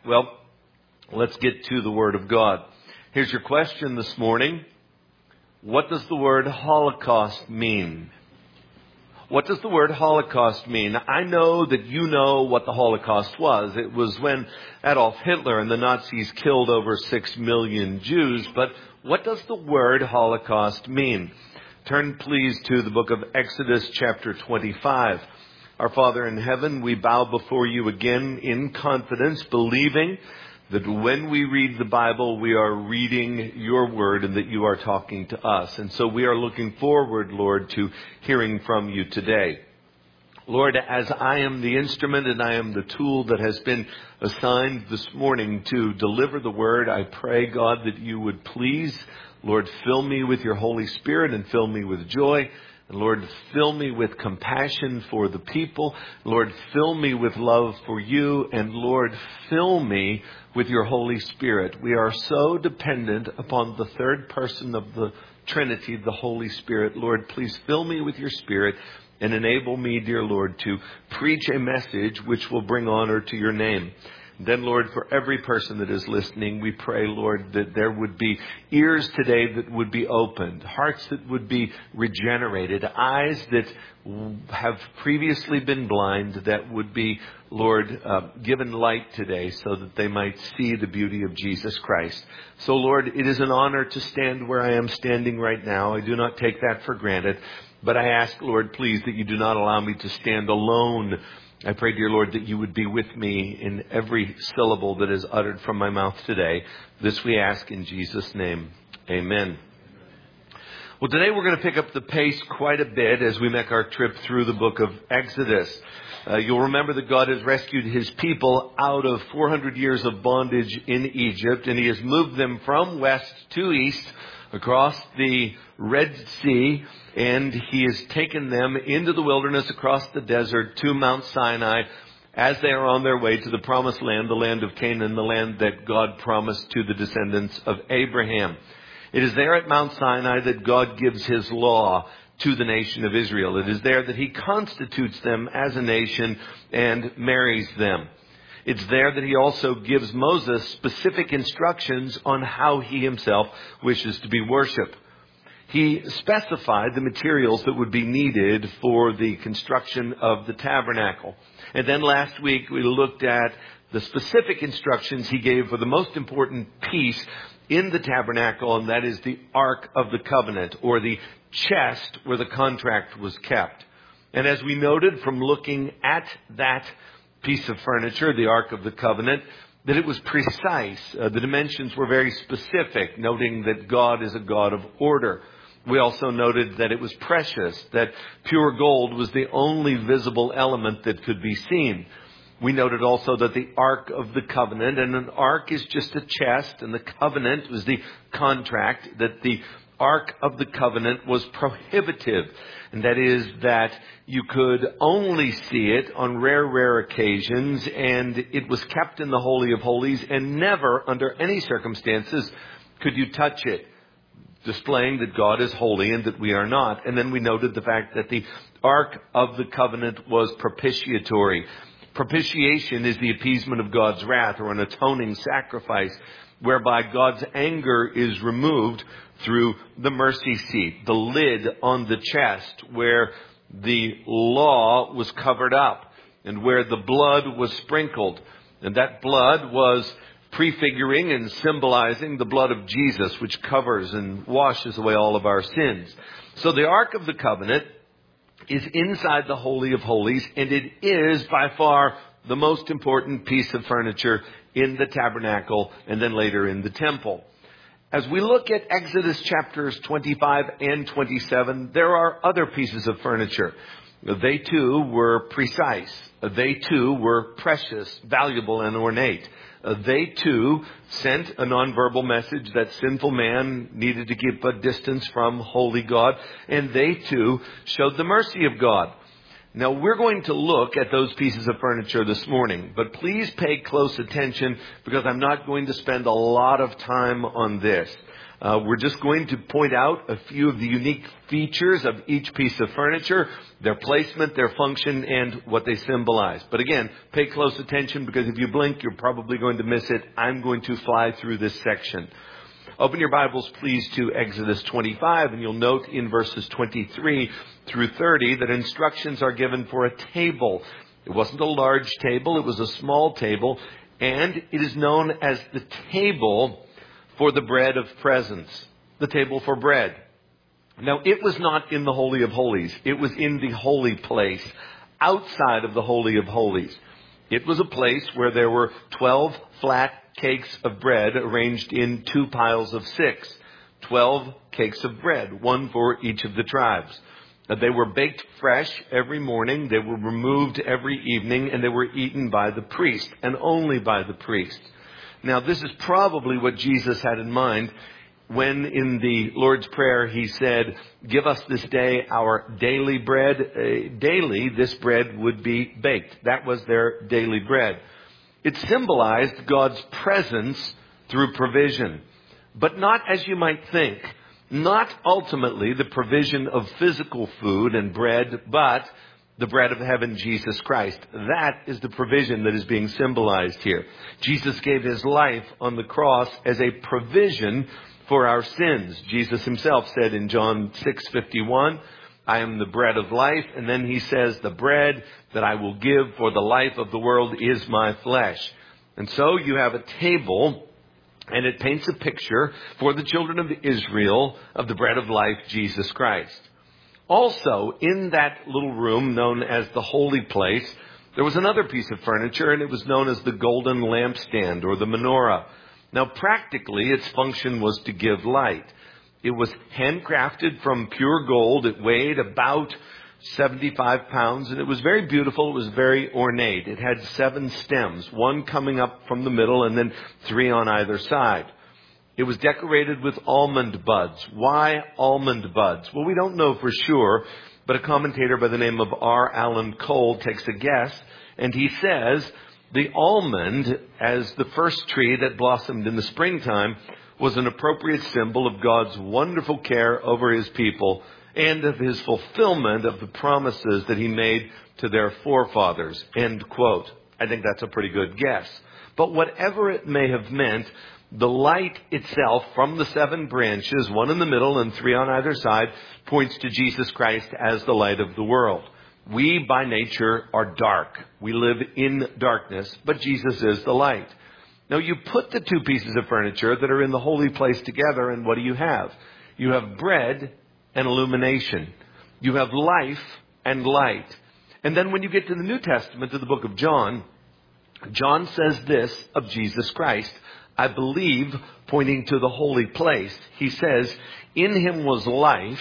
Well, let's get to the Word of God. Here's your question this morning. What does the word Holocaust mean? What does the word Holocaust mean? I know that you know what the Holocaust was. It was when Adolf Hitler and the Nazis killed over 6 million Jews. But what does the word Holocaust mean? Turn please to the book of Exodus chapter 25. Our Father in heaven, we bow before you again in confidence, believing that when we read the Bible, we are reading your word and that you are talking to us. And so we are looking forward, Lord, to hearing from you today. Lord, as I am the instrument and I am the tool that has been assigned this morning to deliver the word, I pray, God, that you would please, Lord, fill me with your Holy Spirit and fill me with joy. And Lord, fill me with compassion for the people. Lord, fill me with love for you. And Lord, fill me with your Holy Spirit. We are so dependent upon the third person of the Trinity, the Holy Spirit. Lord, please fill me with your Spirit and enable me, dear Lord, to preach a message which will bring honor to your name. Then, Lord, for every person that is listening, we pray, Lord, that there would be ears today that would be opened, hearts that would be regenerated, eyes that have previously been blind that would be, Lord, given light today so that they might see the beauty of Jesus Christ. So, Lord, it is an honor to stand where I am standing right now. I do not take that for granted. But I ask, Lord, please, that you do not allow me to stand alone. I pray, dear Lord, that you would be with me in every syllable that is uttered from my mouth today. This we ask in Jesus' name. Amen. Well, today we're going to pick up the pace quite a bit as we make our trip through the book of Exodus. You'll remember that God has rescued his people out of 400 years of bondage in Egypt, and he has moved them from west to east across the Red Sea, and he has taken them into the wilderness across the desert to Mount Sinai as they are on their way to the promised land, the land of Canaan, the land that God promised to the descendants of Abraham. It is there at Mount Sinai that God gives his law to the nation of Israel. It is there that he constitutes them as a nation and marries them. It's there that he also gives Moses specific instructions on how he himself wishes to be worshipped. He specified the materials that would be needed for the construction of the tabernacle. And then last week we looked at the specific instructions he gave for the most important piece in the tabernacle, and that is the Ark of the Covenant, or the chest where the contract was kept. And as we noted from looking at that piece of furniture, the Ark of the Covenant, that it was precise. The dimensions were very specific, noting that God is a God of order. We also noted that it was precious, that pure gold was the only visible element that could be seen. We noted also that the Ark of the Covenant, and an ark is just a chest, and the covenant was the contract, that the Ark of the Covenant was prohibitive. And that is that you could only see it on rare occasions, and it was kept in the Holy of Holies, and never, under any circumstances, could you touch it, displaying that God is holy and that we are not. And then we noted the fact that the Ark of the Covenant was propitiatory. Propitiation is the appeasement of God's wrath, or an atoning sacrifice, whereby God's anger is removed through the mercy seat, the lid on the chest where the law was covered up and where the blood was sprinkled. And that blood was prefiguring and symbolizing the blood of Jesus, which covers and washes away all of our sins. So the Ark of the Covenant is inside the Holy of Holies, and it is by far the most important piece of furniture in the tabernacle and then later in the temple. As we look at Exodus chapters 25 and 27, there are other pieces of furniture. They too were precise. They too were precious, valuable, and ornate. They too sent a nonverbal message that sinful man needed to keep a distance from holy God. And they too showed the mercy of God. Now, we're going to look at those pieces of furniture this morning, but please pay close attention because I'm not going to spend a lot of time on this. We're just going to point out a few of the unique features of each piece of furniture, their placement, their function, and what they symbolize. But again, pay close attention, because if you blink, you're probably going to miss it. I'm going to fly through this section. Open your Bibles, please, to Exodus 25, and you'll note in verses 23 through 30 that instructions are given for a table. It wasn't a large table, it was a small table, and it is known as the table for the bread of presence, the table for bread. Now, it was not in the Holy of Holies. It was in the holy place, outside of the Holy of Holies. It was a place where there were 12 flat cakes of bread arranged in 2 piles of 6. 12 cakes of bread, one for each of the tribes. They were baked fresh every morning. They were removed every evening, and they were eaten by the priest, and only by the priest. Now, this is probably what Jesus had in mind when in the Lord's Prayer he said, "Give us this day our daily bread." Daily, this bread would be baked. That was their daily bread. It symbolized God's presence through provision, but not as you might think. Not ultimately the provision of physical food and bread, but the bread of heaven, Jesus Christ. That is the provision that is being symbolized here. Jesus gave his life on the cross as a provision for our sins. Jesus himself said in John 6:51, "I am the bread of life." And then he says, "The bread that I will give for the life of the world is my flesh." And so you have a table, and it paints a picture for the children of Israel of the bread of life, Jesus Christ. Also, in that little room known as the holy place, there was another piece of furniture, and it was known as the golden lampstand, or the menorah. Now, practically, its function was to give light. It was handcrafted from pure gold. It weighed about 75 pounds, and it was very beautiful. It was very ornate. It had 7 stems, one coming up from the middle and then 3 on either side. It was decorated with almond buds. Why almond buds? Well, we don't know for sure, but a commentator by the name of R. Alan Cole takes a guess, and he says the almond, as the first tree that blossomed in the springtime, was an appropriate symbol of God's wonderful care over his people and of his fulfillment of the promises that he made to their forefathers. End quote. I think that's a pretty good guess. But whatever it may have meant, the light itself from the 7 branches, 1 in the middle and 3 on either side, points to Jesus Christ as the light of the world. We, by nature, are dark. We live in darkness, but Jesus is the light. Now, you put the 2 pieces of furniture that are in the holy place together, and what do you have? You have bread and illumination. You have life and light. And then when you get to the New Testament, to the book of John, John says this of Jesus Christ, I believe, pointing to the holy place. He says, "In him was life,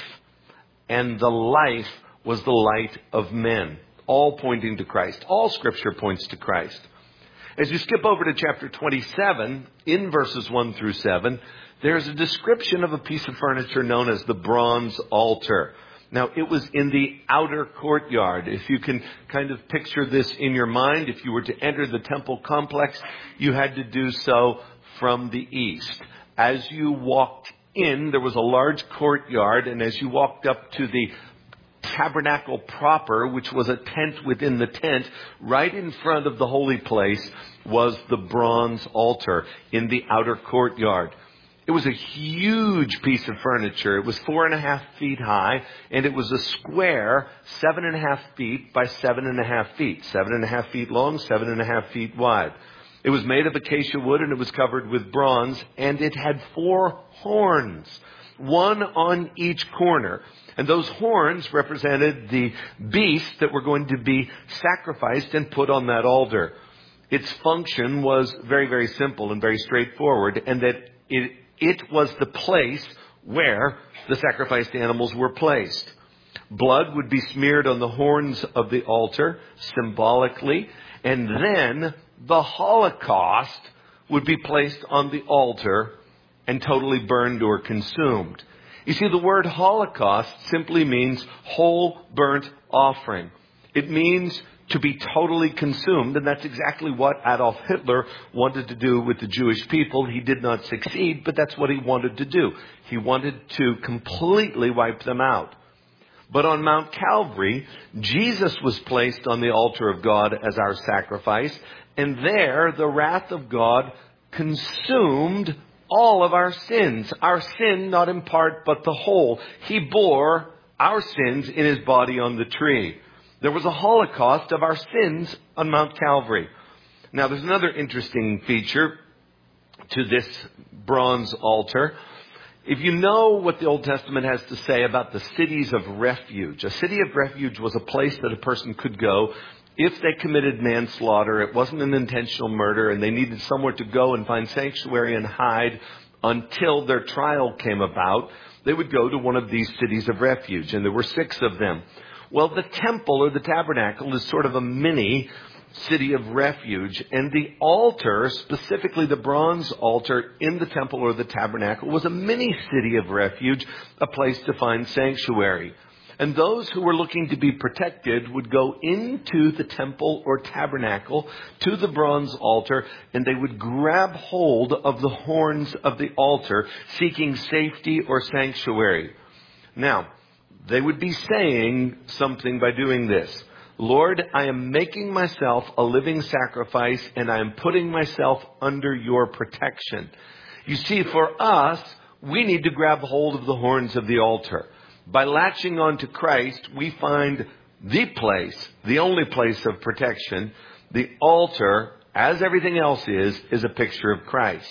and the life was the light of men." All pointing to Christ. All Scripture points to Christ. As you skip over to chapter 27, in verses 1 through 7, there's a description of a piece of furniture known as the bronze altar. Now, it was in the outer courtyard. If you can kind of picture this in your mind, if you were to enter the temple complex, you had to do so from the east. As you walked in, there was a large courtyard, and as you walked up to the tabernacle proper, which was a tent within the tent, right in front of the holy place was the bronze altar in the outer courtyard. It was a huge piece of furniture. It was 4.5 feet high, and it was a square 7.5 feet by 7.5 feet. 7.5 feet long, 7.5 feet wide. It was made of acacia wood, and it was covered with bronze, and it had 4 horns, 1 on each corner. And those horns represented the beasts that were going to be sacrificed and put on that altar. Its function was very, very simple and very straightforward, and that it was the place where the sacrificed animals were placed. Blood would be smeared on the horns of the altar, symbolically, and then the Holocaust would be placed on the altar and totally burned or consumed. You see, the word Holocaust simply means whole burnt offering. It means to be totally consumed. And that's exactly what Adolf Hitler wanted to do with the Jewish people. He did not succeed, but that's what he wanted to do. He wanted to completely wipe them out. But on Mount Calvary, Jesus was placed on the altar of God as our sacrifice. And there, the wrath of God consumed all of our sins. Our sin, not in part, but the whole. He bore our sins in his body on the tree. There was a holocaust of our sins on Mount Calvary. Now, there's another interesting feature to this bronze altar. If you know what the Old Testament has to say about the cities of refuge, a city of refuge was a place that a person could go if they committed manslaughter. It wasn't an intentional murder, and they needed somewhere to go and find sanctuary and hide until their trial came about. They would go to one of these cities of refuge, and there were 6 of them. Well, the temple or the tabernacle is sort of a mini city of refuge, and the altar, specifically the bronze altar in the temple or the tabernacle, was a mini city of refuge, a place to find sanctuary. And those who were looking to be protected would go into the temple or tabernacle to the bronze altar, and they would grab hold of the horns of the altar, seeking safety or sanctuary. Now, they would be saying something by doing this. Lord, I am making myself a living sacrifice, and I am putting myself under your protection. You see, for us, we need to grab hold of the horns of the altar. By latching on to Christ, we find the place, the only place of protection. The altar, as everything else is a picture of Christ.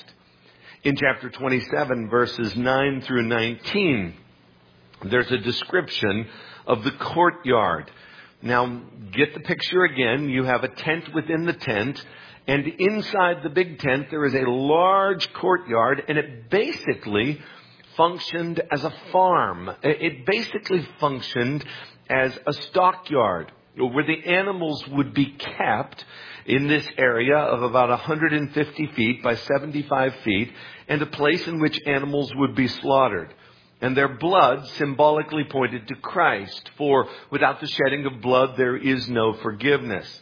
In chapter 27, verses 9 through 19, there's a description of the courtyard. Now, get the picture again. You have a tent within the tent, and inside the big tent, there is a large courtyard, and it basically functioned as a farm. It basically functioned as a stockyard where the animals would be kept in this area of about 150 feet by 75 feet, and a place in which animals would be slaughtered. And their blood symbolically pointed to Christ, for without the shedding of blood, there is no forgiveness.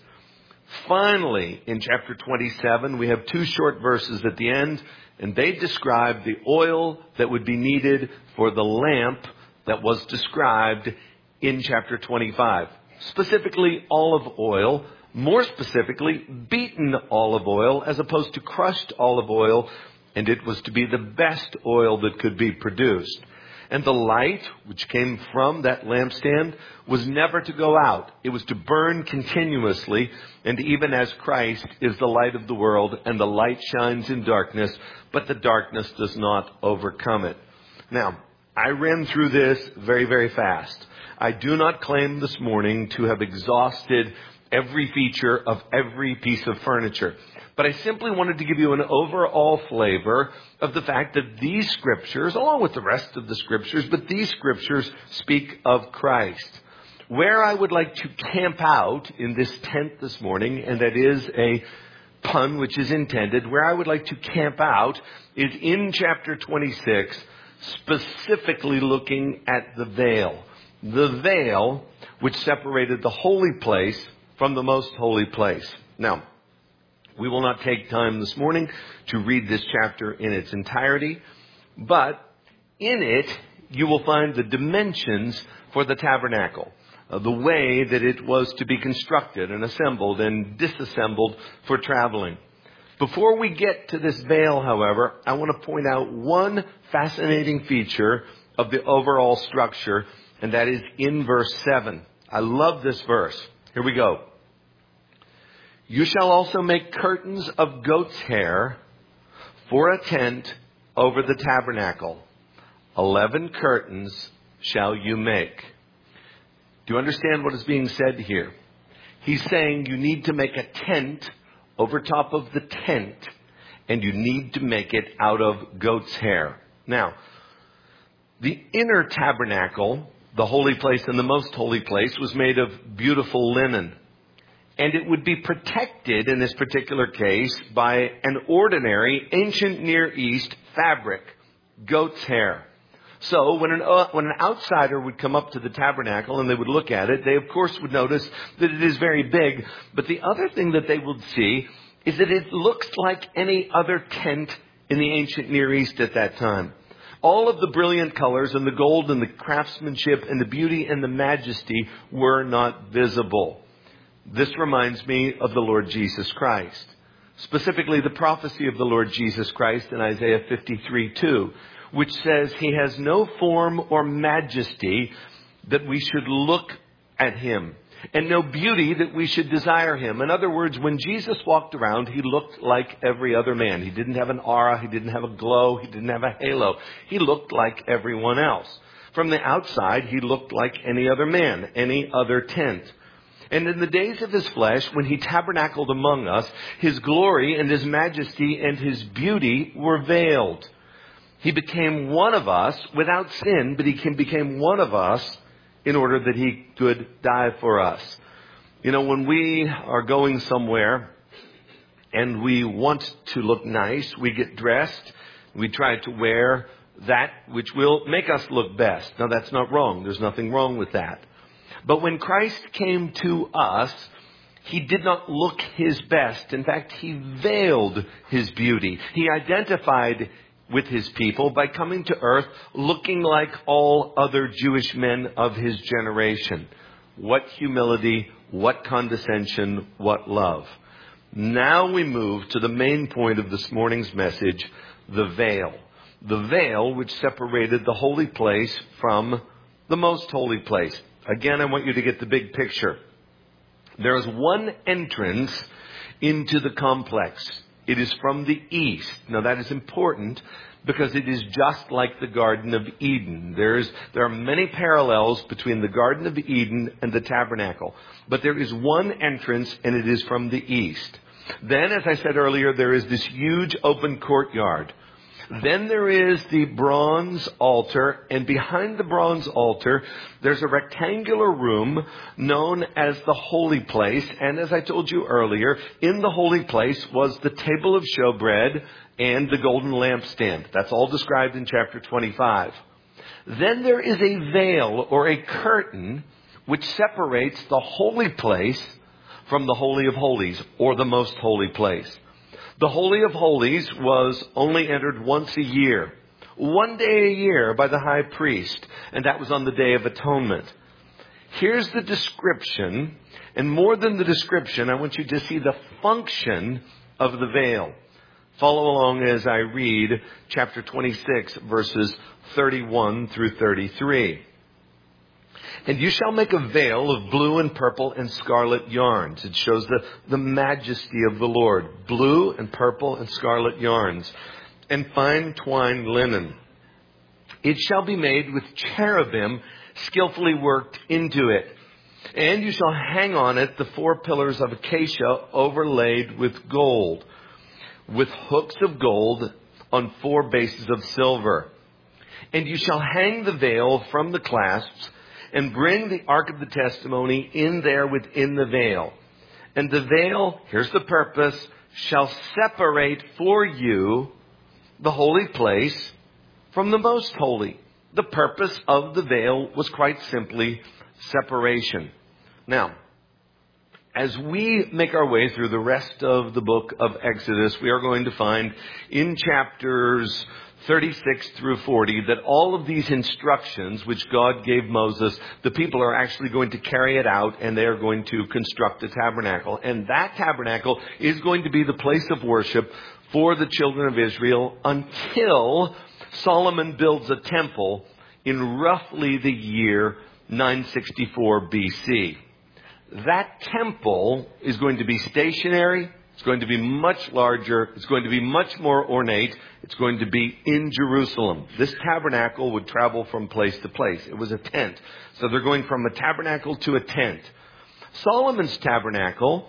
Finally, in chapter 27, we have 2 short verses at the end, and they describe the oil that would be needed for the lamp that was described in chapter 25. Specifically, olive oil, more specifically, beaten olive oil, as opposed to crushed olive oil, and it was to be the best oil that could be produced. And the light, which came from that lampstand, was never to go out. It was to burn continuously. And even as Christ is the light of the world, and the light shines in darkness, but the darkness does not overcome it. Now, I ran through this very, very fast. I do not claim this morning to have exhausted every feature of every piece of furniture. But I simply wanted to give you an overall flavor of the fact that these scriptures, along with the rest of the scriptures, but these scriptures speak of Christ. Where I would like to camp out in this tent this morning, and that is a pun which is intended, where I would like to camp out is in chapter 26, specifically looking at the veil. The veil which separated the holy place from the most holy place. Now, we will not take time this morning to read this chapter in its entirety, but in it you will find the dimensions for the tabernacle, the way that it was to be constructed and assembled and disassembled for traveling. Before we get to this veil, however, I want to point out one fascinating feature of the overall structure, and that is in verse 7. I love this verse. Here we go. You shall also make curtains of goat's hair for a tent over the tabernacle. 11 curtains shall you make. Do you understand what is being said here? He's saying you need to make a tent over top of the tent, and you need to make it out of goat's hair. Now, the inner tabernacle, the holy place and the most holy place, was made of beautiful linen. And it would be protected in this particular case by an ordinary ancient Near East fabric, goat's hair. So when an outsider would come up to the tabernacle and they would look at it, they of course would notice that it is very big. But the other thing that they would see is that it looks like any other tent in the ancient Near East at that time. All of the brilliant colors and the gold and the craftsmanship and the beauty and the majesty were not visible. This reminds me of the Lord Jesus Christ. Specifically, the prophecy of the Lord Jesus Christ in Isaiah 53:2, which says he has no form or majesty that we should look at him, and no beauty that we should desire him. In other words, when Jesus walked around, he looked like every other man. He didn't have an aura. He didn't have a glow. He didn't have a halo. He looked like everyone else. From the outside, he looked like any other man, any other tent. And in the days of his flesh, when he tabernacled among us, his glory and his majesty and his beauty were veiled. He became one of us without sin, but he became one of us in order that he could die for us. You know, when we are going somewhere and we want to look nice, we get dressed, we try to wear that which will make us look best. Now, that's not wrong. There's nothing wrong with that. But when Christ came to us, he did not look his best. In fact, he veiled his beauty. He identified with his people by coming to earth looking like all other Jewish men of his generation. What humility, what condescension, what love. Now we move to the main point of this morning's message, the veil. The veil which separated the holy place from the most holy place. Again, I want you to get the big picture. There is one entrance into the complex. It is from the east. Now that is important because it is just like the Garden of Eden. There are many parallels between the Garden of Eden and the tabernacle. But there is one entrance and it is from the east. Then, as I said earlier, there is this huge open courtyard. Then there is the bronze altar, and behind the bronze altar, there's a rectangular room known as the holy place. And as I told you earlier, in the holy place was the table of showbread and the golden lampstand. That's all described in chapter 25. Then there is a veil or a curtain which separates the holy place from the Holy of Holies or the most holy place. The Holy of Holies was only entered once a year, one day a year by the high priest, and that was on the Day of Atonement. Here's the description, and more than the description, I want you to see the function of the veil. Follow along as I read chapter 26, verses 31 through 33. And you shall make a veil of blue and purple and scarlet yarns. It shows the majesty of the Lord. Blue and purple and scarlet yarns. And fine twined linen. It shall be made with cherubim skillfully worked into it. And you shall hang on it the 4 pillars of acacia overlaid with gold, with hooks of gold on 4 bases of silver. And you shall hang the veil from the clasps, and bring the ark of the testimony in there within the veil. And the veil, here's the purpose, shall separate for you the holy place from the most holy. The purpose of the veil was quite simply separation. Now, as we make our way through the rest of the book of Exodus, we are going to find in chapters 36 through 40 that all of these instructions which God gave Moses, the people are actually going to carry it out and they are going to construct a tabernacle. And that tabernacle is going to be the place of worship for the children of Israel until Solomon builds a temple in roughly the year 964 BC. That temple is going to be stationary. It's going to be much larger. It's going to be much more ornate. It's going to be in Jerusalem. This tabernacle would travel from place to place. It was a tent. So they're going from a tabernacle to a tent. Solomon's tabernacle,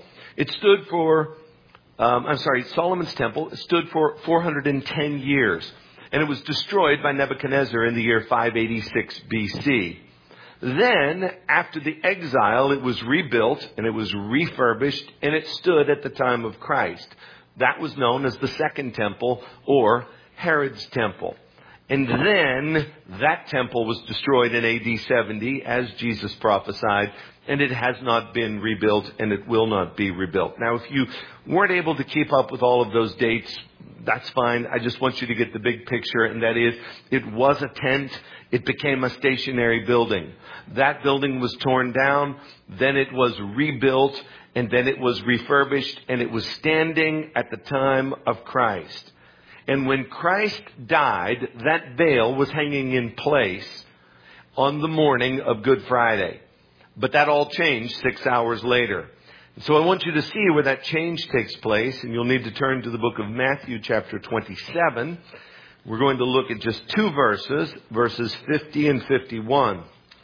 Solomon's temple stood for 410 years. And it was destroyed by Nebuchadnezzar in the year 586 BC. Then, after the exile, it was rebuilt and it was refurbished and it stood at the time of Christ. That was known as the Second Temple or Herod's Temple. And then that temple was destroyed in AD 70 as Jesus prophesied, and it has not been rebuilt and it will not be rebuilt. Now, if you weren't able to keep up with all of those dates, that's fine. I just want you to get the big picture, and that is, it was a tent. It became a stationary building. That building was torn down, then it was rebuilt, and then it was refurbished, and it was standing at the time of Christ. And when Christ died, that veil was hanging in place on the morning of Good Friday. But that all changed 6 hours later. So I want you to see where that change takes place, and you'll need to turn to the book of Matthew chapter 27. We're going to look at just two verses, verses 50 and 51.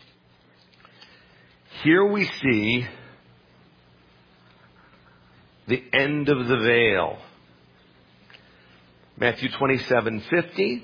Here we see the end of the veil. Matthew 27:50.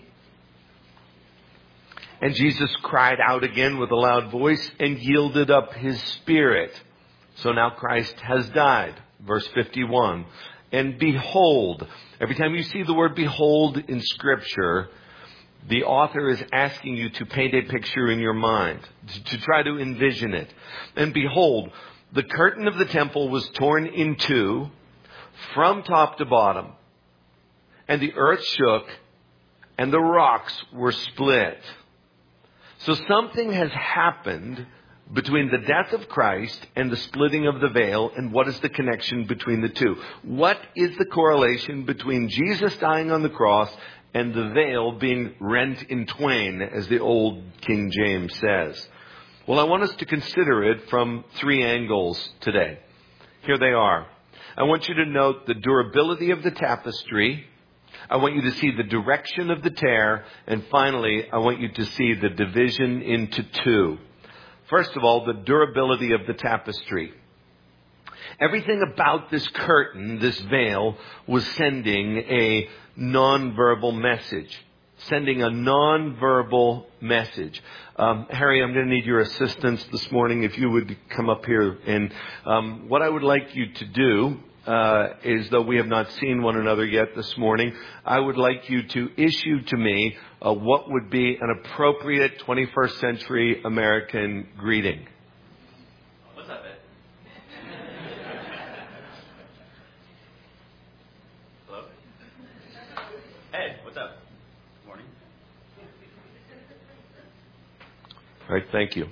And Jesus cried out again with a loud voice and yielded up his spirit. So now Christ has died. Verse 51. And behold, every time you see the word behold in Scripture, the author is asking you to paint a picture in your mind, to try to envision it. And behold, the curtain of the temple was torn in two from top to bottom. And the earth shook, and the rocks were split. So something has happened between the death of Christ and the splitting of the veil, and what is the connection between the two? What is the correlation between Jesus dying on the cross and the veil being rent in twain, as the old King James says? Well, I want us to consider it from three angles today. Here they are. I want you to note the durability of the tapestry. I want you to see the direction of the tear. And finally, I want you to see the division into two. First of all, the durability of the tapestry. Everything about this curtain, this veil, was sending a nonverbal message. Sending a nonverbal message. Harry, I'm going to need your assistance this morning if you would come up here. And what I would like you to do is, though we have not seen one another yet this morning, I would like you to issue to me what would be an appropriate 21st century American greeting. What's up, Ed? Hello? Ed, what's up? Morning. All right, thank you.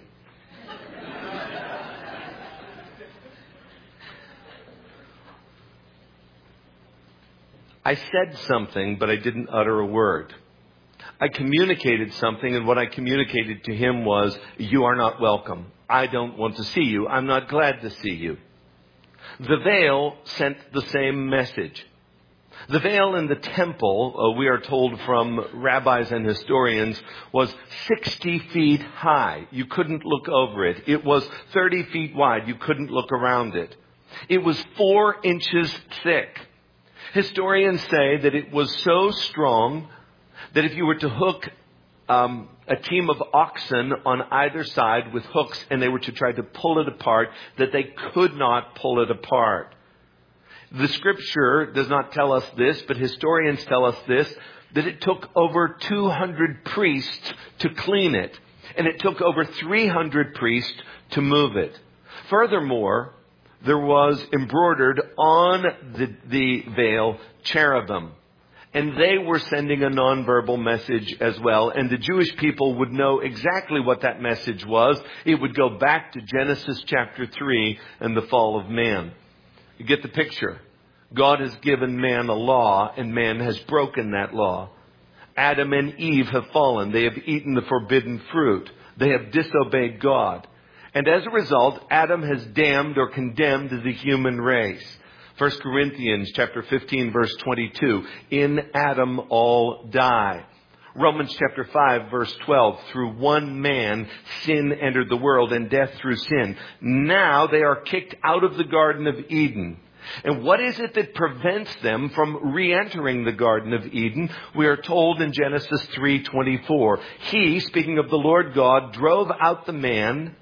I said something, but I didn't utter a word. I communicated something, and what I communicated to him was, you are not welcome. I don't want to see you. I'm not glad to see you. The veil sent the same message. The veil in the temple, we are told from rabbis and historians, was 60 feet high. You couldn't look over it. It was 30 feet wide. You couldn't look around it. It was 4 inches thick. Historians say that it was so strong that if you were to hook a team of oxen on either side with hooks and they were to try to pull it apart, that they could not pull it apart. The Scripture does not tell us this, but historians tell us this, that it took over 200 priests to clean it, and it took over 300 priests to move it. Furthermore, there was embroidered on the veil cherubim. And they were sending a nonverbal message as well. And the Jewish people would know exactly what that message was. It would go back to Genesis chapter 3 and the fall of man. You get the picture. God has given man a law, and man has broken that law. Adam and Eve have fallen. They have eaten the forbidden fruit. They have disobeyed God. And as a result, Adam has damned or condemned the human race. 1 Corinthians chapter 15, verse 22. In Adam all die. Romans chapter 5, verse 12. Through one man, sin entered the world, and death through sin. Now they are kicked out of the Garden of Eden. And what is it that prevents them from re-entering the Garden of Eden? We are told in Genesis 3:24. He, speaking of the Lord God, drove out the man,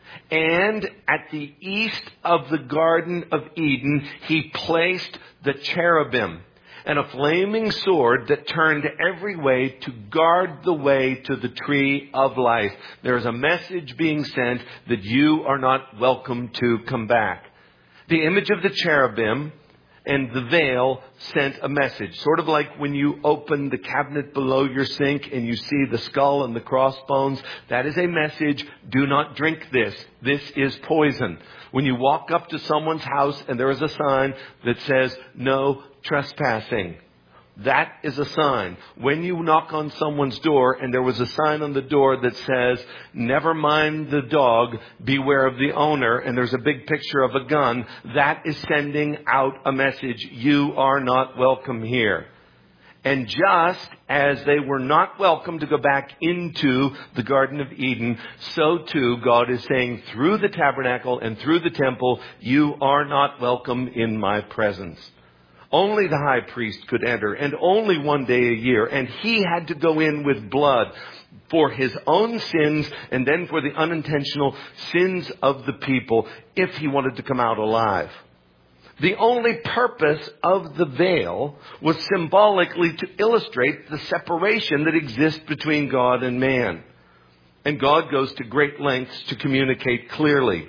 and at the east of the Garden of Eden, he placed the cherubim. and a flaming sword that turned every way to guard the way to the tree of life. There is a message being sent that you are not welcome to come back. The image of the cherubim and the veil sent a message. Sort of like when you open the cabinet below your sink and you see the skull and the crossbones. That is a message. Do not drink this. This is poison. When you walk up to someone's house and there is a sign that says no trespassing. That is a sign. When you knock on someone's door and there was a sign on the door that says, never mind the dog, beware of the owner, and there's a big picture of a gun, that is sending out a message. You are not welcome here. And just as they were not welcome to go back into the Garden of Eden, so too God is saying through the tabernacle and through the temple, you are not welcome in my presence. Only the high priest could enter, and only one day a year. And he had to go in with blood for his own sins and then for the unintentional sins of the people if he wanted to come out alive. The only purpose of the veil was symbolically to illustrate the separation that exists between God and man. And God goes to great lengths to communicate clearly.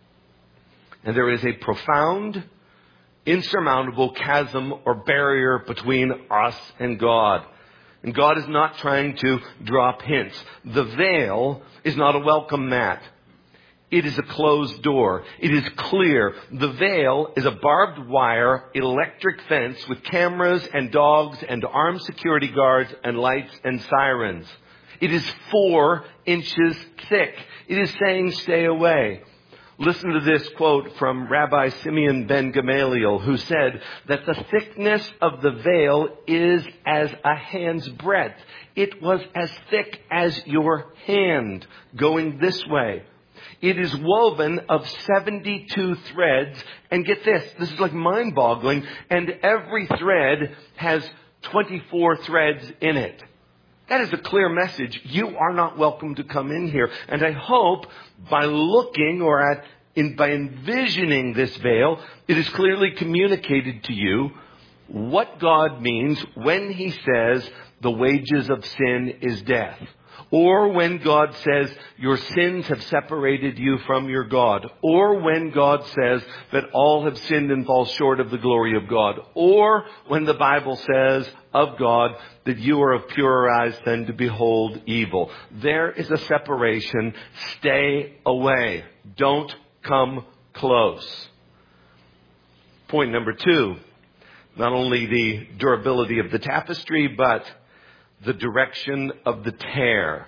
And there is a profound, insurmountable chasm or barrier between us and God. And God is not trying to drop hints. The veil is not a welcome mat. It is a closed door. It is clear. The veil is a barbed wire electric fence with cameras and dogs and armed security guards and lights and sirens. It is 4 inches thick. It is saying stay away. Listen to this quote from Rabbi Simeon ben Gamaliel, who said that the thickness of the veil is as a hand's breadth. It was as thick as your hand going this way. It is woven of 72 threads. And get this is like mind-boggling. And every thread has 24 threads in it. That is a clear message. You are not welcome to come in here. And I hope by looking by envisioning this veil, it is clearly communicated to you what God means when he says the wages of sin is death. Or when God says your sins have separated you from your God. Or when God says that all have sinned and fall short of the glory of God. Or when the Bible says of God that you are of purer eyes than to behold evil. There is a separation. Stay away. Don't come close. Point number 2. Not only the durability of the tapestry, but the direction of the tear.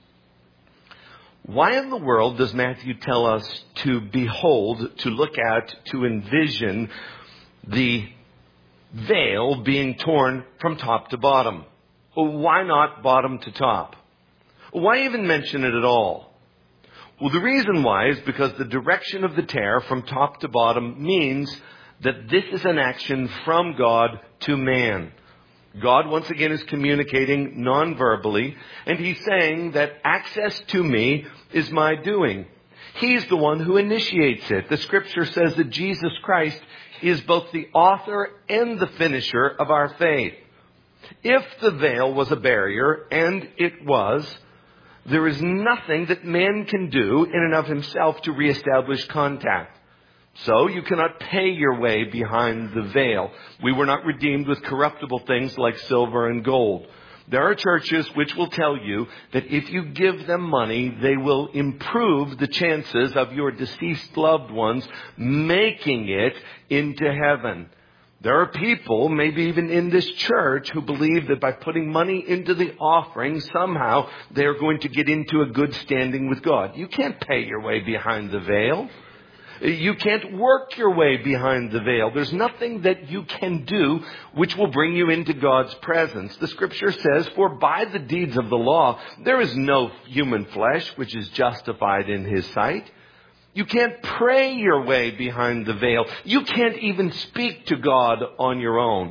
Why in the world does Matthew tell us to behold, to look at, to envision the veil being torn from top to bottom? Why not bottom to top? Why even mention it at all? Well, the reason why is because the direction of the tear from top to bottom means that this is an action from God to man. God, once again, is communicating non-verbally, and he's saying that access to me is my doing. He's the one who initiates it. The scripture says that Jesus Christ is both the author and the finisher of our faith. If the veil was a barrier, and it was, there is nothing that man can do in and of himself to reestablish contact. So you cannot pay your way behind the veil. We were not redeemed with corruptible things like silver and gold. There are churches which will tell you that if you give them money, they will improve the chances of your deceased loved ones making it into heaven. There are people, maybe even in this church, who believe that by putting money into the offering, somehow they're going to get into a good standing with God. You can't pay your way behind the veil. You can't work your way behind the veil. There's nothing that you can do which will bring you into God's presence. The scripture says, for by the deeds of the law, there is no human flesh which is justified in his sight. You can't pray your way behind the veil. You can't even speak to God on your own.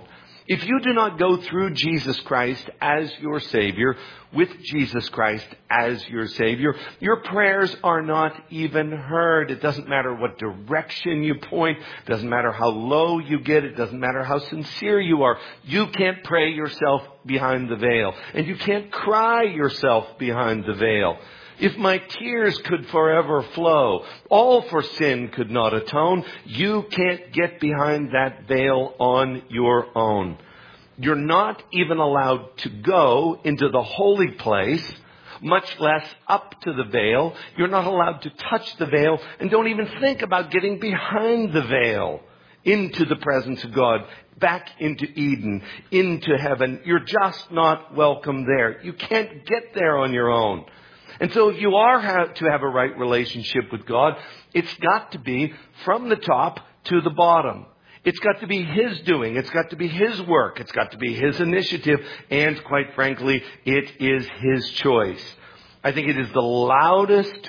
If you do not go through Jesus Christ as your Savior, with Jesus Christ as your Savior, your prayers are not even heard. It doesn't matter what direction you point. It doesn't matter how low you get. It doesn't matter how sincere you are. You can't pray yourself behind the veil. And you can't cry yourself behind the veil. If my tears could forever flow, all for sin could not atone. You can't get behind that veil on your own. You're not even allowed to go into the holy place, much less up to the veil. You're not allowed to touch the veil, and don't even think about getting behind the veil into the presence of God, back into Eden, into heaven. You're just not welcome there. You can't get there on your own. And so if you are to have a right relationship with God, it's got to be from the top to the bottom. It's got to be His doing. It's got to be His work. It's got to be His initiative. And quite frankly, it is His choice. I think it is the loudest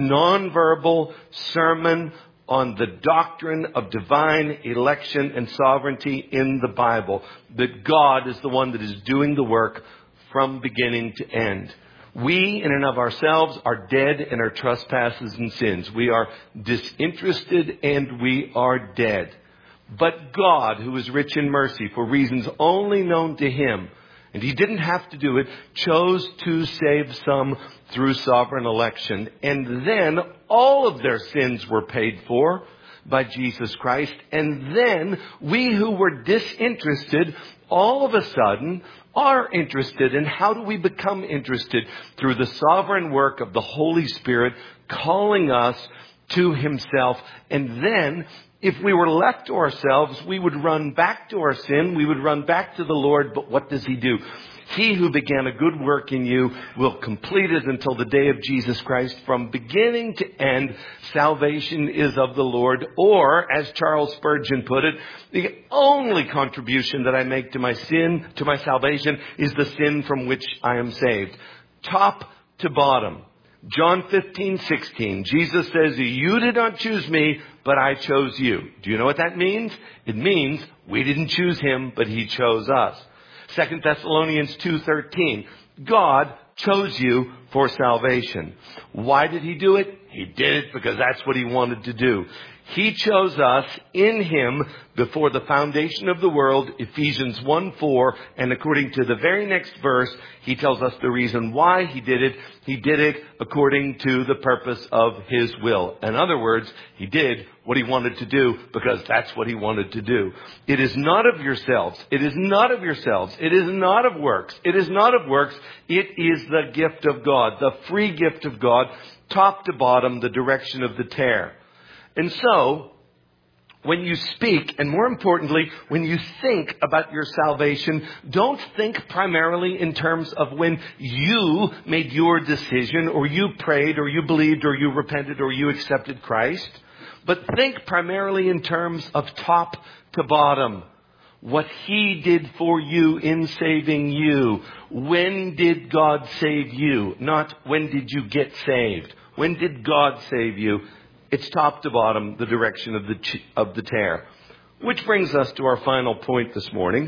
nonverbal sermon on the doctrine of divine election and sovereignty in the Bible. That God is the one that is doing the work from beginning to end. We, in and of ourselves, are dead in our trespasses and sins. We are disinterested and we are dead. But God, who is rich in mercy, for reasons only known to Him, and He didn't have to do it, chose to save some through sovereign election. And then all of their sins were paid for by Jesus Christ. And then we who were disinterested, all of a sudden are interested. And how do we become interested? Through the sovereign work of the Holy Spirit calling us to Himself. And then, if we were left to ourselves, we would run back to our sin. We would run back to the Lord. But what does He do? He who began a good work in you will complete it until the day of Jesus Christ. From beginning to end, salvation is of the Lord. Or, as Charles Spurgeon put it, the only contribution that I make to my sin, to my salvation, is the sin from which I am saved. Top to bottom. John 15:16. Jesus says, you did not choose me, but I chose you. Do you know what that means? It means we didn't choose Him, but He chose us. 2 Thessalonians 2:13. God chose you for salvation. Why did He do it? He did it because that's what He wanted to do. He chose us in Him before the foundation of the world, Ephesians 1:4. And according to the very next verse, He tells us the reason why He did it. He did it according to the purpose of His will. In other words, He did what He wanted to do because that's what He wanted to do. It is not of yourselves. It is not of yourselves. It is not of works. It is not of works. It is the gift of God, the free gift of God, top to bottom, the direction of the tear. And so, when you speak, and more importantly, when you think about your salvation, don't think primarily in terms of when you made your decision, or you prayed, or you believed, or you repented, or you accepted Christ. But think primarily in terms of top to bottom. What He did for you in saving you. When did God save you? Not when did you get saved. When did God save you? It's top to bottom, the direction of the tear. Which brings us to our final point this morning.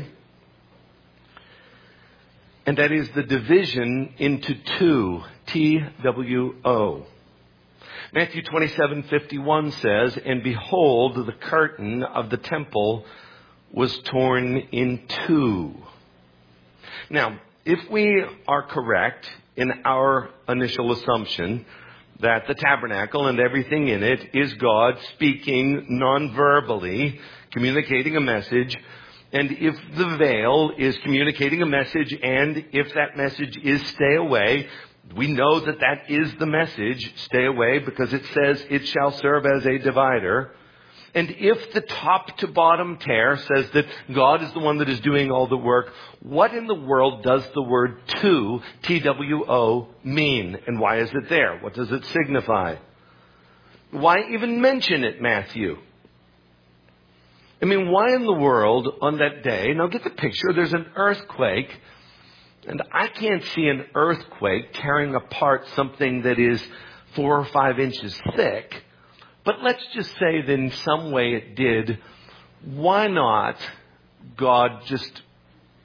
And that is the division into two. T-W-O. Matthew 27:51 says, and behold, the curtain of the temple was torn in two. Now, if we are correct in our initial assumption that the tabernacle and everything in it is God speaking non-verbally, communicating a message, and if the veil is communicating a message, and if that message is stay away, we know that that is the message, stay away, because it says it shall serve as a divider. And if the top to bottom tear says that God is the one that is doing all the work, what in the world does the word to, T-W-O, mean? And why is it there? What does it signify? Why even mention it, Matthew? I mean, why in the world on that day, now get the picture, there's an earthquake, and I can't see an earthquake tearing apart something that is 4 or 5 inches thick. But let's just say that in some way it did. Why not God just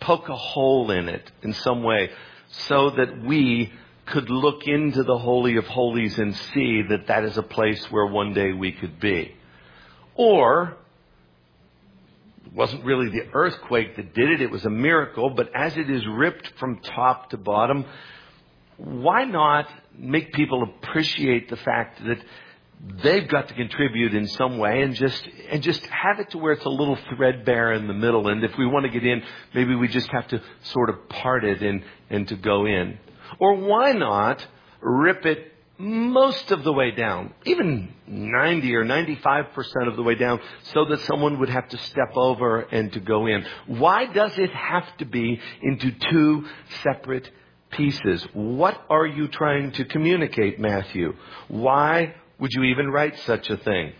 poke a hole in it in some way so that we could look into the Holy of Holies and see that that is a place where one day we could be. Or, it wasn't really the earthquake that did it, it was a miracle, but as it is ripped from top to bottom, why not make people appreciate the fact that they've got to contribute in some way and just have it to where it's a little threadbare in the middle. And if we want to get in, maybe we just have to sort of part it and to go in. Or why not rip it most of the way down, even 90 or 95% of the way down, so that someone would have to step over and to go in? Why does it have to be into two separate pieces? What are you trying to communicate, Matthew? Why would you even write such a thing?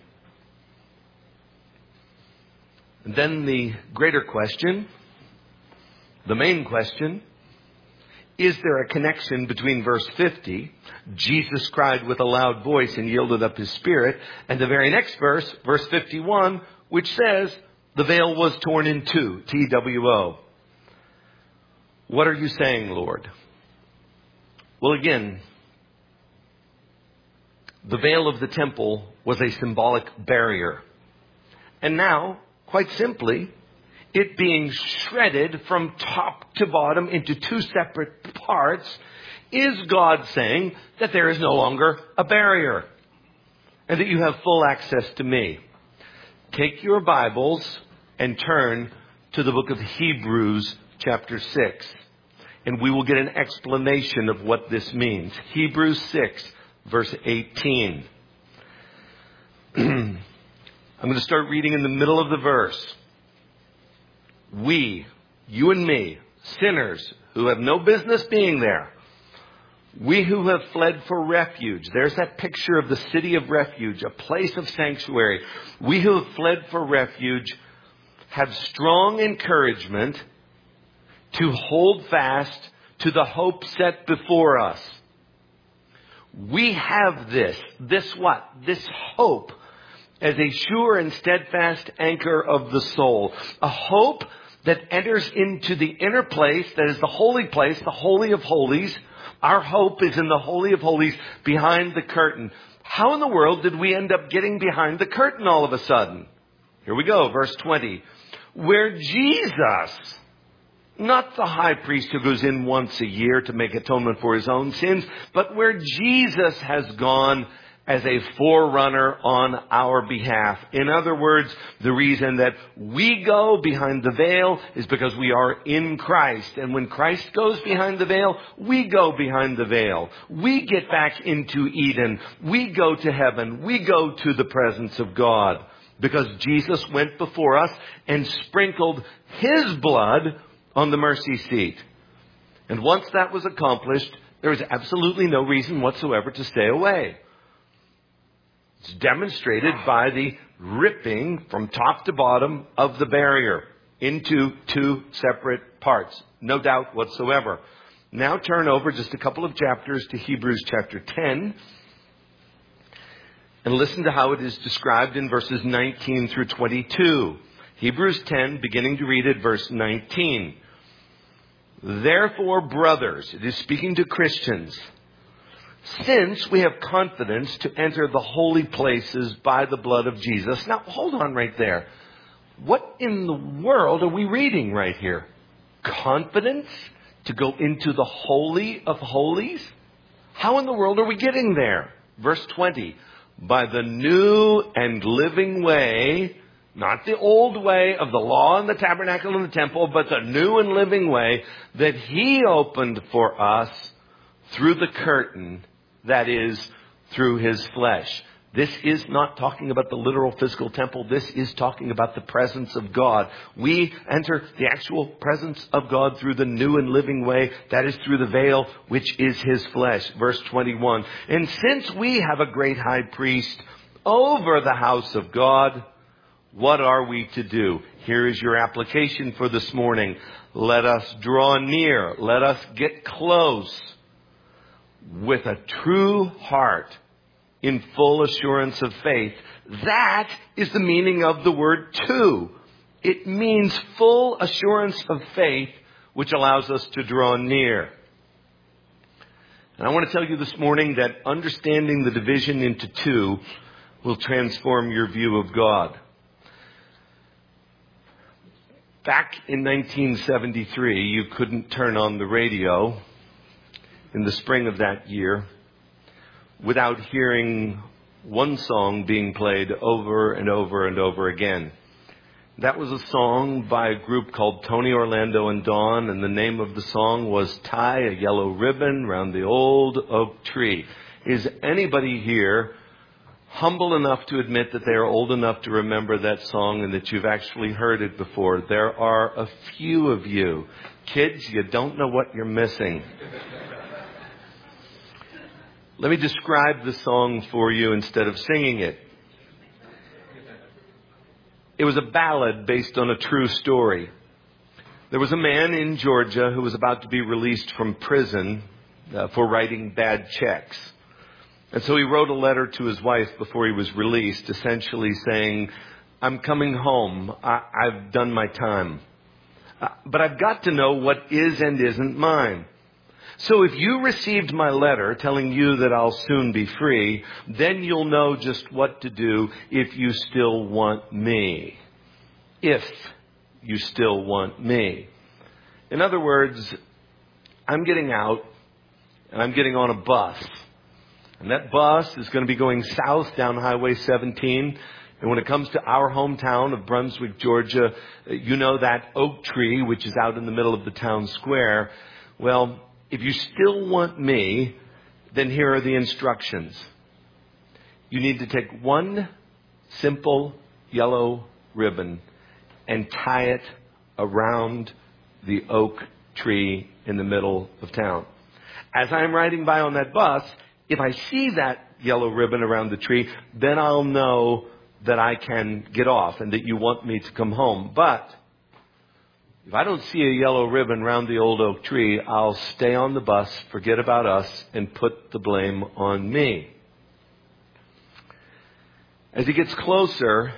And then the greater question, the main question, is there a connection between verse 50, Jesus cried with a loud voice and yielded up his spirit, and the very next verse, verse 51, which says, the veil was torn in two, TWO. What are you saying, Lord? Well, again, the veil of the temple was a symbolic barrier. And now, quite simply, it being shredded from top to bottom into two separate parts, is God saying that there is no longer a barrier and that you have full access to me. Take your Bibles and turn to the book of Hebrews chapter 6, and we will get an explanation of what this means. Hebrews 6, verse 18. I'm going to start reading in the middle of the verse. We, you and me, sinners who have no business being there, we who have fled for refuge, there's that picture of the city of refuge, a place of sanctuary. We who have fled for refuge have strong encouragement to hold fast to the hope set before us. We have this what? This hope as a sure and steadfast anchor of the soul. A hope that enters into the inner place, that is the holy place, the Holy of Holies. Our hope is in the Holy of Holies behind the curtain. How in the world did we end up getting behind the curtain all of a sudden? Here we go, verse 20. Where Jesus, not the high priest who goes in once a year to make atonement for his own sins, but where Jesus has gone as a forerunner on our behalf. In other words, the reason that we go behind the veil is because we are in Christ. And when Christ goes behind the veil, we go behind the veil. We get back into Eden. We go to heaven. We go to the presence of God. Because Jesus went before us and sprinkled his blood on the mercy seat. And once that was accomplished, there was absolutely no reason whatsoever to stay away. It's demonstrated by the ripping from top to bottom of the barrier into two separate parts. No doubt whatsoever. Now turn over just a couple of chapters to Hebrews chapter 10 and listen to how it is described in verses 19 through 22. Hebrews 10, beginning to read at verse 19. Therefore, brothers, it is speaking to Christians, since we have confidence to enter the holy places by the blood of Jesus. Now, hold on right there. What in the world are we reading right here? Confidence to go into the Holy of Holies? How in the world are we getting there? Verse 20. By the new and living way, not the old way of the law and the tabernacle and the temple, but the new and living way that he opened for us through the curtain, that is, through his flesh. This is not talking about the literal physical temple. This is talking about the presence of God. We enter the actual presence of God through the new and living way. That is through the veil, which is his flesh. Verse 21. And since we have a great high priest over the house of God, what are we to do? Here is your application for this morning. Let us draw near. Let us get close with a true heart in full assurance of faith. That is the meaning of the word to. It means full assurance of faith which allows us to draw near. And I want to tell you this morning that understanding the division into two will transform your view of God. Back in 1973, you couldn't turn on the radio in the spring of that year without hearing one song being played over and over and over again. That was a song by a group called Tony Orlando and Dawn, and the name of the song was Tie a Yellow Ribbon Round the Old Oak Tree. Is anybody here humble enough to admit that they are old enough to remember that song and that you've actually heard it before? There are a few of you. Kids, you don't know what you're missing. Let me describe the song for you instead of singing it. It was a ballad based on a true story. There was a man in Georgia who was about to be released from prison for writing bad checks. And so he wrote a letter to his wife before he was released, essentially saying, I'm coming home. I've done my time. But I've got to know what is and isn't mine. So if you received my letter telling you that I'll soon be free, then you'll know just what to do if you still want me. If you still want me. In other words, I'm getting out and I'm getting on a bus. And that bus is going to be going south down Highway 17. And when it comes to our hometown of Brunswick, Georgia, you know that oak tree, which is out in the middle of the town square. Well, if you still want me, then here are the instructions. You need to take one simple yellow ribbon and tie it around the oak tree in the middle of town. As I'm riding by on that bus, if I see that yellow ribbon around the tree, then I'll know that I can get off and that you want me to come home. But if I don't see a yellow ribbon around the old oak tree, I'll stay on the bus, forget about us, and put the blame on me. As he gets closer,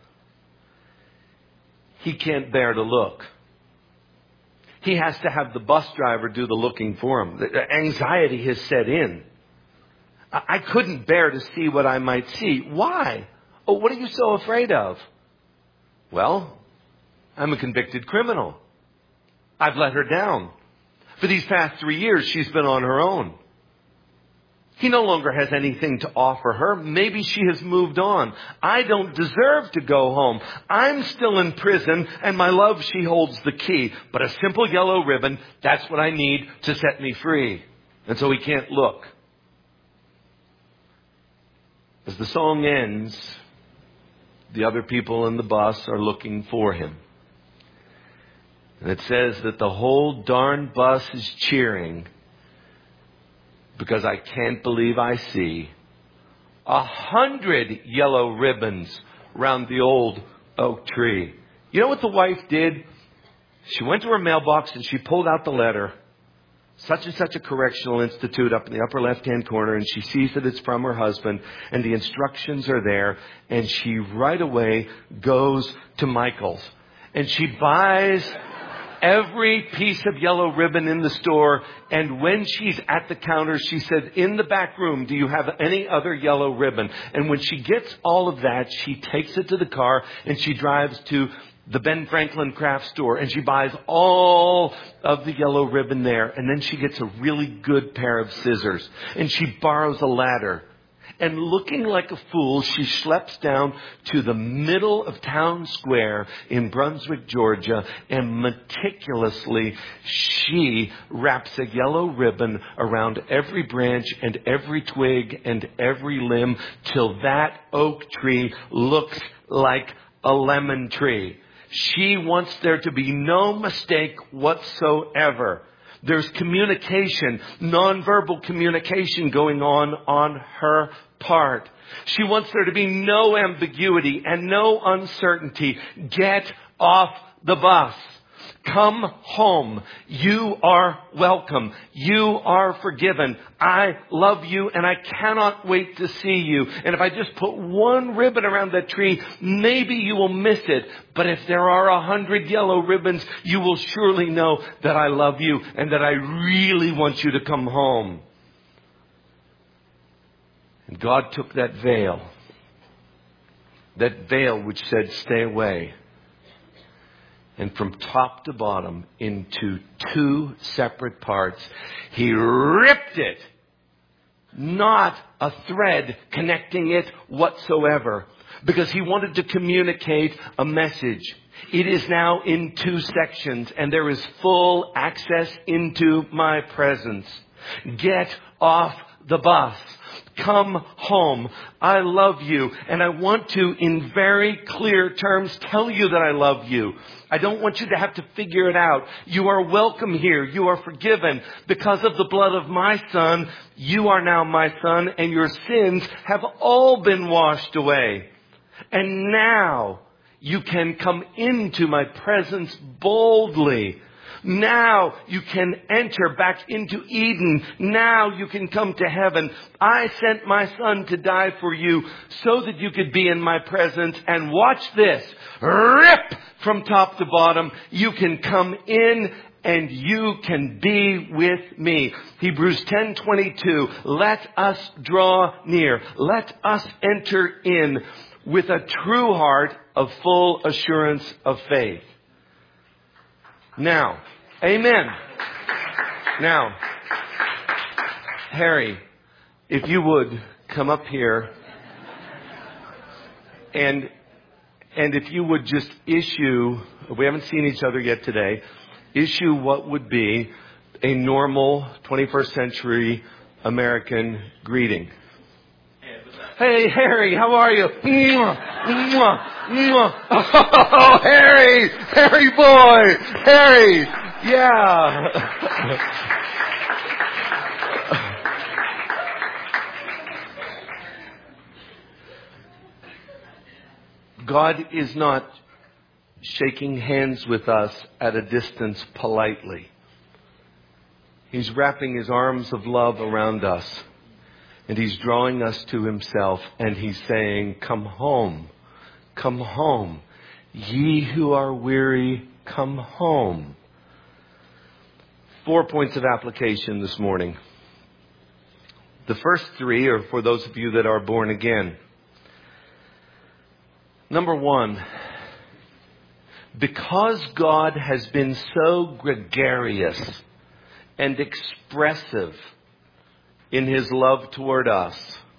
he can't bear to look. He has to have the bus driver do the looking for him. The anxiety has set in. I couldn't bear to see what I might see. Why? Oh, what are you so afraid of? Well, I'm a convicted criminal. I've let her down. For these past 3 years, she's been on her own. He no longer has anything to offer her. Maybe she has moved on. I don't deserve to go home. I'm still in prison, and my love, she holds the key. But a simple yellow ribbon, that's what I need to set me free. And so he can't look. As the song ends, the other people in the bus are looking for him. And it says that the whole darn bus is cheering because I can't believe I see 100 yellow ribbons round the old oak tree. You know what the wife did? She went to her mailbox and she pulled out the letter. Such and such a correctional institute up in the upper left-hand corner, and she sees that it's from her husband, and the instructions are there, and she right away goes to Michael's, and she buys every piece of yellow ribbon in the store, and when she's at the counter, she said, in the back room, do you have any other yellow ribbon? And when she gets all of that, she takes it to the car, and she drives to the Ben Franklin craft store, and she buys all of the yellow ribbon there. And then she gets a really good pair of scissors, and she borrows a ladder. And looking like a fool, she schleps down to the middle of town square in Brunswick, Georgia, and meticulously she wraps a yellow ribbon around every branch and every twig and every limb till that oak tree looks like a lemon tree. She wants there to be no mistake whatsoever. There's communication, nonverbal communication going on her part. She wants there to be no ambiguity and no uncertainty. Get off the bus. Come home. You are welcome. You are forgiven. I love you and I cannot wait to see you. And if I just put one ribbon around that tree, maybe you will miss it. But if there are 100 yellow ribbons, you will surely know that I love you and that I really want you to come home. And God took that veil which said, stay away. And from top to bottom into two separate parts, He ripped it. Not a thread connecting it whatsoever. Because He wanted to communicate a message. It is now in two sections and there is full access into my presence. Get off the bus. Come home. I love you. And I want to, in very clear terms, tell you that I love you. I don't want you to have to figure it out. You are welcome here. You are forgiven. Because of the blood of my Son, you are now my son, and your sins have all been washed away. And now you can come into my presence boldly. Now you can enter back into Eden. Now you can come to heaven. I sent my Son to die for you so that you could be in my presence. And watch this. Rip from top to bottom. You can come in and you can be with me. Hebrews 10:22. Let us draw near. Let us enter in with a true heart of full assurance of faith. Now, amen. Now, Harry, if you would come up here and if you would just issue, we haven't seen each other yet today, issue what would be a normal 21st century American greeting. Hey, Harry, how are you? Mwah, mwah, mwah. Oh, Harry, Harry boy, Harry, yeah. God is not shaking hands with us at a distance politely. He's wrapping His arms of love around us. And He's drawing us to Himself. And He's saying, come home. Come home. Ye who are weary, come home. 4 points of application this morning. The first 3 are for those of you that are born again. Number 1, because God has been so gregarious and expressive in His love toward us,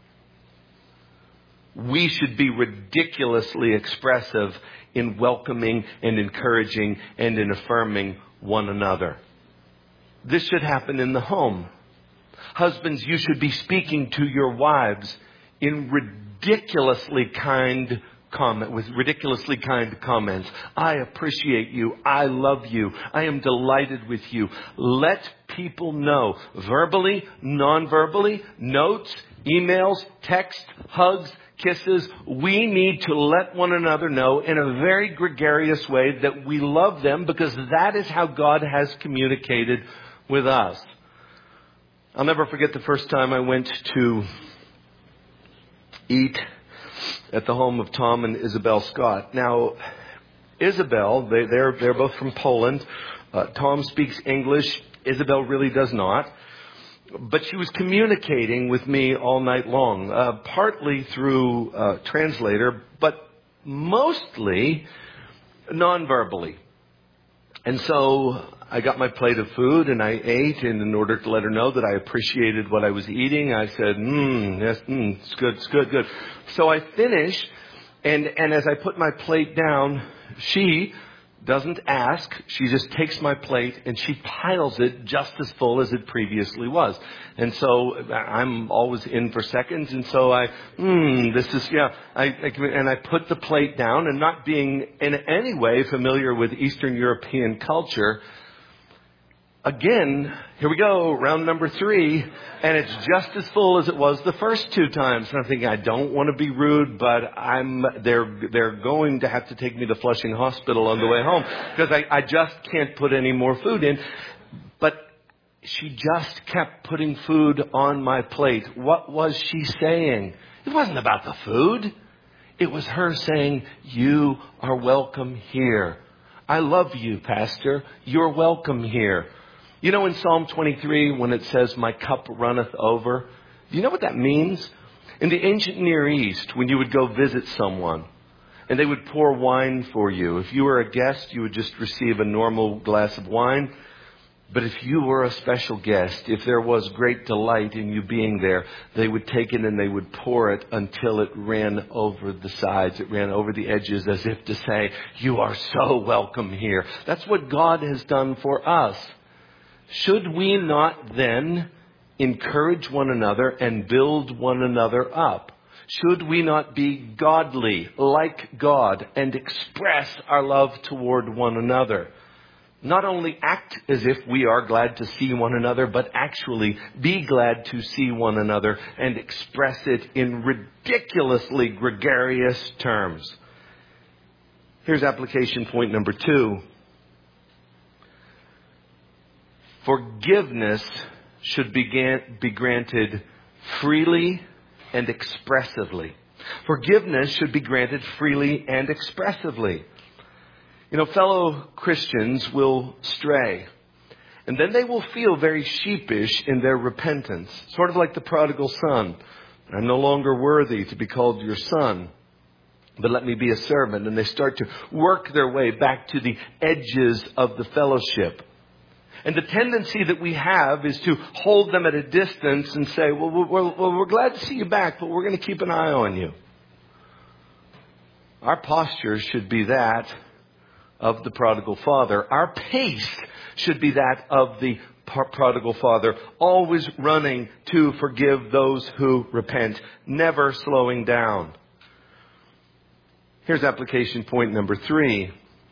we should be ridiculously expressive in welcoming and encouraging and in affirming one another. This should happen in the home. Husbands, you should be speaking to your wives in ridiculously kind with ridiculously kind comments. I appreciate you. I love you. I am delighted with you. Let people know, verbally, non-verbally, notes, emails, text, hugs, kisses. We need to let one another know in a very gregarious way that we love them, because that is how God has communicated with us. I'll never forget the first time I went to eat at the home of Tom and Isabel Scott. Now, Isabel, they're both from Poland. Tom speaks English. Isabel really does not. But she was communicating with me all night long, partly through translator, but mostly non-verbally. And so I got my plate of food and I ate, and in order to let her know that I appreciated what I was eating, I said, yes, it's good. So I finish, and as I put my plate down, she doesn't ask. She just takes my plate and she piles it just as full as it previously was. And so I'm always in for seconds. And so I put the plate down, and not being in any way familiar with Eastern European culture, again, here we go, round number 3, and it's just as full as it was the first 2 times. And I'm thinking, I don't want to be rude, but they're going to have to take me to Flushing Hospital on the way home because I just can't put any more food in. But she just kept putting food on my plate. What was she saying? It wasn't about the food. It was her saying, you are welcome here. I love you, Pastor. You're welcome here. You know in Psalm 23 when it says, my cup runneth over, do you know what that means? In the ancient Near East, when you would go visit someone and they would pour wine for you, if you were a guest, you would just receive a normal glass of wine. But if you were a special guest, if there was great delight in you being there, they would take it and they would pour it until it ran over the sides. It ran over the edges as if to say, you are so welcome here. That's what God has done for us. Should we not then encourage one another and build one another up? Should we not be godly, like God, and express our love toward one another? Not only act as if we are glad to see one another, but actually be glad to see one another and express it in ridiculously gregarious terms. Here's application point number 2. Forgiveness should be granted freely and expressively. Forgiveness should be granted freely and expressively. You know, fellow Christians will stray. And then they will feel very sheepish in their repentance. Sort of like the prodigal son. I'm no longer worthy to be called your son, but let me be a servant. And they start to work their way back to the edges of the fellowship. And the tendency that we have is to hold them at a distance and say, well, we're glad to see you back, but we're going to keep an eye on you. Our posture should be that of the prodigal father. Our pace should be that of the prodigal father, always running to forgive those who repent, never slowing down. Here's application point number 3.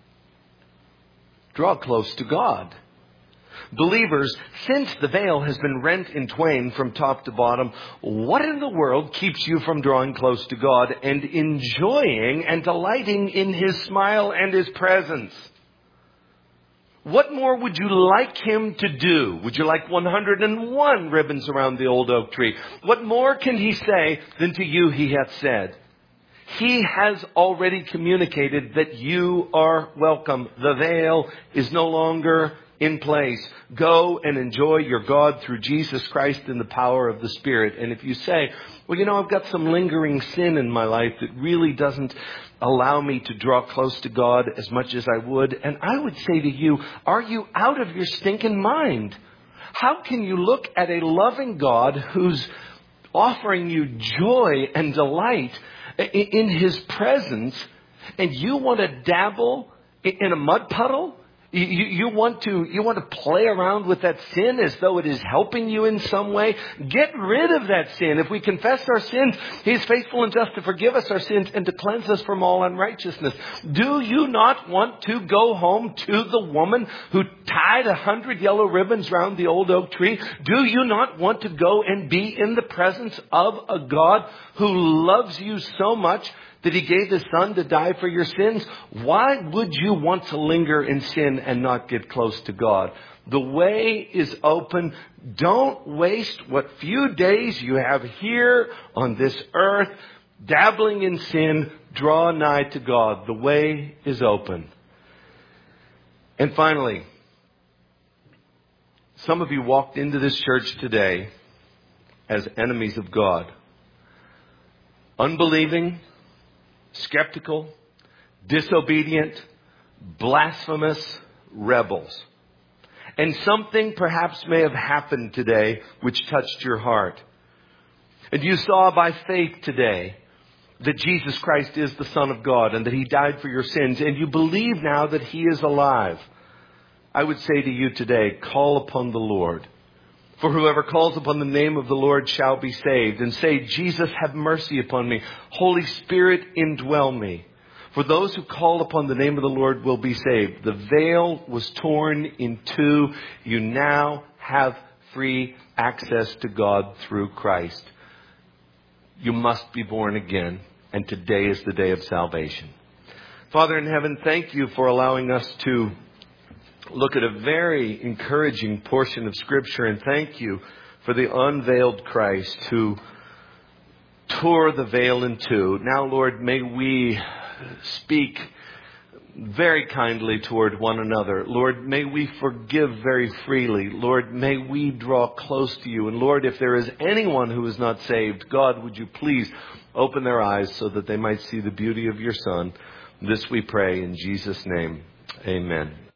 Draw close to God. Believers, since the veil has been rent in twain from top to bottom, what in the world keeps you from drawing close to God and enjoying and delighting in His smile and His presence? What more would you like Him to do? Would you like 101 ribbons around the old oak tree? What more can He say than to you He hath said? He has already communicated that you are welcome. The veil is no longer in place. Go and enjoy your God through Jesus Christ in the power of the Spirit. And if you say, well, you know, I've got some lingering sin in my life that really doesn't allow me to draw close to God as much as I would. And I would say to you, are you out of your stinking mind? How can you look at a loving God who's offering you joy and delight in His presence, and you want to dabble in a mud puddle? You want to play around with that sin as though it is helping you in some way? Get rid of that sin. If we confess our sins, He is faithful and just to forgive us our sins and to cleanse us from all unrighteousness. Do you not want to go home to the woman who tied 100 yellow ribbons round the old oak tree? Do you not want to go and be in the presence of a God who loves you so much that He gave His Son to die for your sins? Why would you want to linger in sin and not get close to God? The way is open. Don't waste what few days you have here on this earth dabbling in sin. Draw nigh to God. The way is open. And finally, some of you walked into this church today as enemies of God. Unbelieving, skeptical, disobedient, blasphemous rebels. And something perhaps may have happened today which touched your heart. And you saw by faith today that Jesus Christ is the Son of God and that He died for your sins. And you believe now that He is alive. I would say to you today, call upon the Lord. For whoever calls upon the name of the Lord shall be saved. And say, Jesus, have mercy upon me. Holy Spirit, indwell me. For those who call upon the name of the Lord will be saved. The veil was torn in two. You now have free access to God through Christ. You must be born again, and today is the day of salvation. Father in heaven, thank you for allowing us to look at a very encouraging portion of Scripture, and thank you for the unveiled Christ who tore the veil in two. Now, Lord, may we speak very kindly toward one another. Lord, may we forgive very freely. Lord, may we draw close to you. And Lord, if there is anyone who is not saved, God, would you please open their eyes so that they might see the beauty of your Son. This we pray in Jesus' name. Amen.